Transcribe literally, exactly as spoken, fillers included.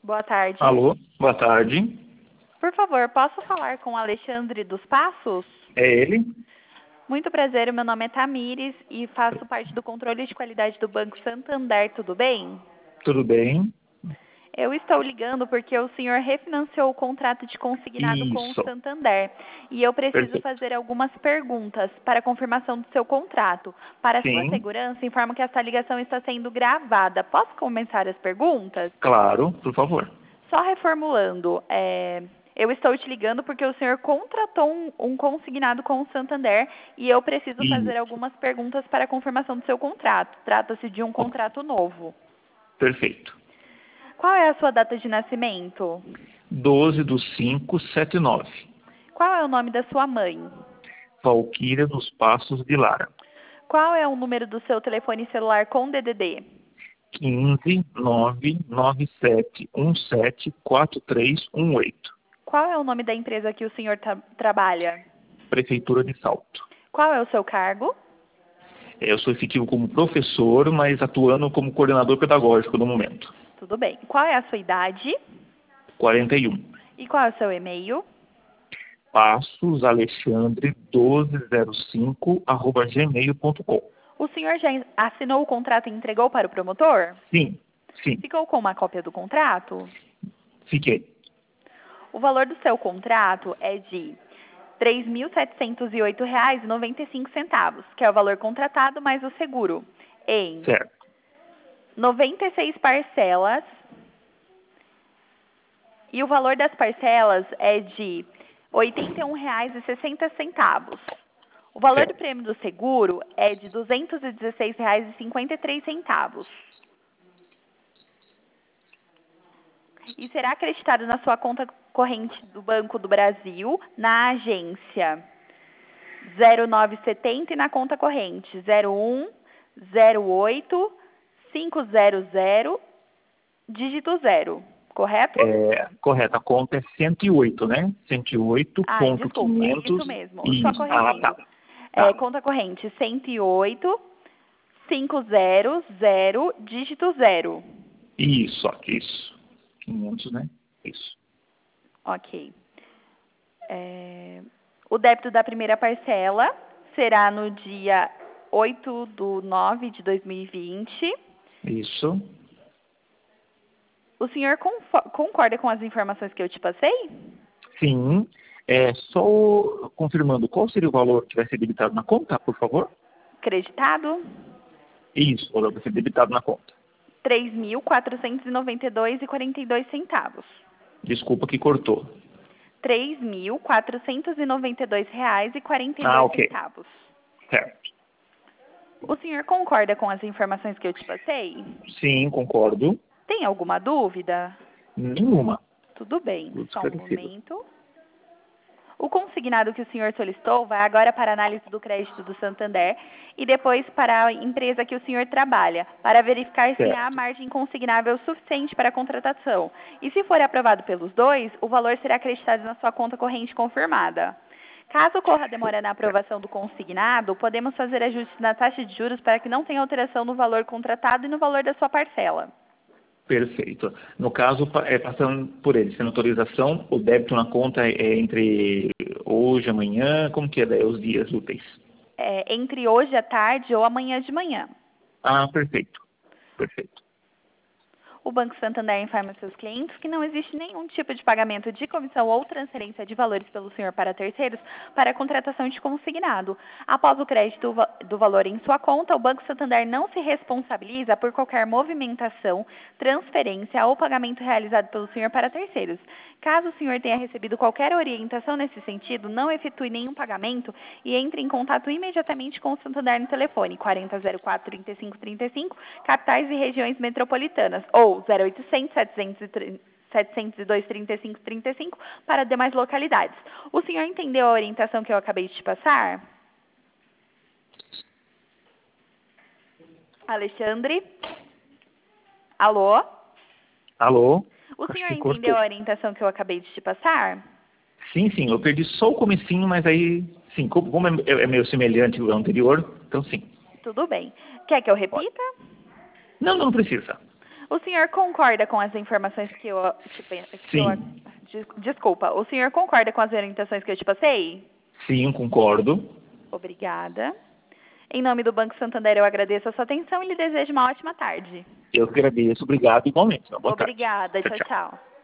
Boa tarde. Alô, boa tarde. Por favor, posso falar com o Alexandre dos Passos? É ele? Muito prazer, meu nome é Tamires e faço parte do controle de qualidade do Banco Santander, tudo bem? Tudo bem? Eu estou ligando porque o senhor refinanciou o contrato de consignado com o Isso, Santander e eu preciso perfeito. fazer algumas perguntas para confirmação do seu contrato. Para sua Sim, segurança, informo que esta ligação está sendo gravada. Posso começar as perguntas? claro, por favor. Só reformulando, é, eu estou te ligando porque o senhor contratou um, um consignado com o Santander e eu preciso fazer Isso, algumas perguntas para a confirmação do seu contrato. Trata-se de um ok, contrato novo. perfeito. Qual é a sua data de nascimento? doze do cinco, setenta e nove. Qual é o nome da sua mãe? Valquíria dos Passos de Lara. Qual é o número do seu telefone celular com D D D? quinze, nove nove sete um sete quatro três um oito. Qual é o nome da empresa que o senhor tra- trabalha? Prefeitura de Salto. Qual é o seu cargo? Eu sou efetivo como professor, mas atuando como coordenador pedagógico no momento. Tudo bem. Qual é a sua idade? quarenta e um. E qual é o seu e-mail? Passos Alexandre doze zero cinco arroba gmail ponto com. O senhor já assinou o contrato e entregou para o promotor? Sim, sim, Ficou com uma cópia do contrato? fiquei. O valor do seu contrato é de três mil setecentos e oito reais e noventa e cinco centavos, que é o valor contratado mais o seguro, em Certo, noventa e seis parcelas, e o valor das parcelas é de oitenta e um reais e sessenta centavos. O valor do certo. prêmio do seguro é de duzentos e dezesseis reais e cinquenta e três centavos. E será acreditado na sua conta corrente do Banco do Brasil, na agência zero nove setenta e na conta corrente zero um zero oito cinco zero zero, dígito zero, correto? É, correto, a conta é cento e oito, né? cento e oito Ai, ponto desculpa, isso quinhentos mesmo, e... só Ah, tá, corrigindo. É, tá. conta corrente cento e oito cinco zero zero, dígito zero. Isso, aqui, isso. quinhentos, né? Isso. Ok. É, o débito da primeira parcela será no dia oito de nove de dois mil e vinte. Isso. O senhor confo- concorda com as informações que eu te passei? Sim. É, só confirmando, qual seria o valor que vai ser debitado na conta, por favor? Creditado? Isso, o valor vai ser debitado na conta. três mil quatrocentos e noventa e dois reais e quarenta e dois centavos. Desculpa que cortou. três mil quatrocentos e noventa e dois reais e quarenta e Ah, dois ok. centavos. Certo. O senhor concorda com as informações que eu te passei? Sim, concordo. Tem alguma dúvida? Nenhuma. Tudo bem, Tudo só um esclarecido. momento. O consignado que o senhor solicitou vai agora para a análise do crédito do Santander e depois para a empresa que o senhor trabalha, para verificar se há Certo. margem consignável suficiente para a contratação. E se for aprovado pelos dois, o valor será acreditado na sua conta corrente confirmada. Caso ocorra demora na aprovação do consignado, podemos fazer ajustes na taxa de juros para que não tenha alteração no valor contratado e no valor da sua parcela. Perfeito. No caso, pa- é, passando por ele, sem autorização, o débito na conta é entre hoje, amanhã, como que é daí os dias úteis? É, entre hoje à tarde ou amanhã de manhã. Ah, perfeito. Perfeito. O Banco Santander informa seus clientes que não existe nenhum tipo de pagamento de comissão ou transferência de valores pelo senhor para terceiros para a contratação de consignado. Após o crédito va- do valor em sua conta, o Banco Santander não se responsabiliza por qualquer movimentação, transferência ou pagamento realizado pelo senhor para terceiros. Caso o senhor tenha recebido qualquer orientação nesse sentido, não efetue nenhum pagamento e entre em contato imediatamente com o Santander no telefone quarenta zero quatro, trinta e cinco trinta e cinco, capitais e regiões metropolitanas, ou zero oitocentos, setecentos e dois, trinta e cinco trinta e cinco para demais localidades. O senhor entendeu a orientação que eu acabei de te passar? Alexandre? Alô? Alô? O Acho senhor que entendeu cortou. a orientação que eu acabei de te passar? Sim, sim, eu perdi só o comecinho, mas aí, sim, como como é, é meio semelhante ao anterior, então sim, Tudo bem. Quer que eu pode. repita? Não, não precisa. O senhor concorda com as informações que eu, que Sim. eu... Desculpa, o senhor concorda com as orientações que eu te passei? Sim, concordo. Obrigada. Em nome do Banco Santander, eu agradeço a sua atenção e lhe desejo uma ótima tarde. Eu que agradeço. Obrigado igualmente. Boa tarde. Obrigada. Tchau, Tchau, tchau. tchau.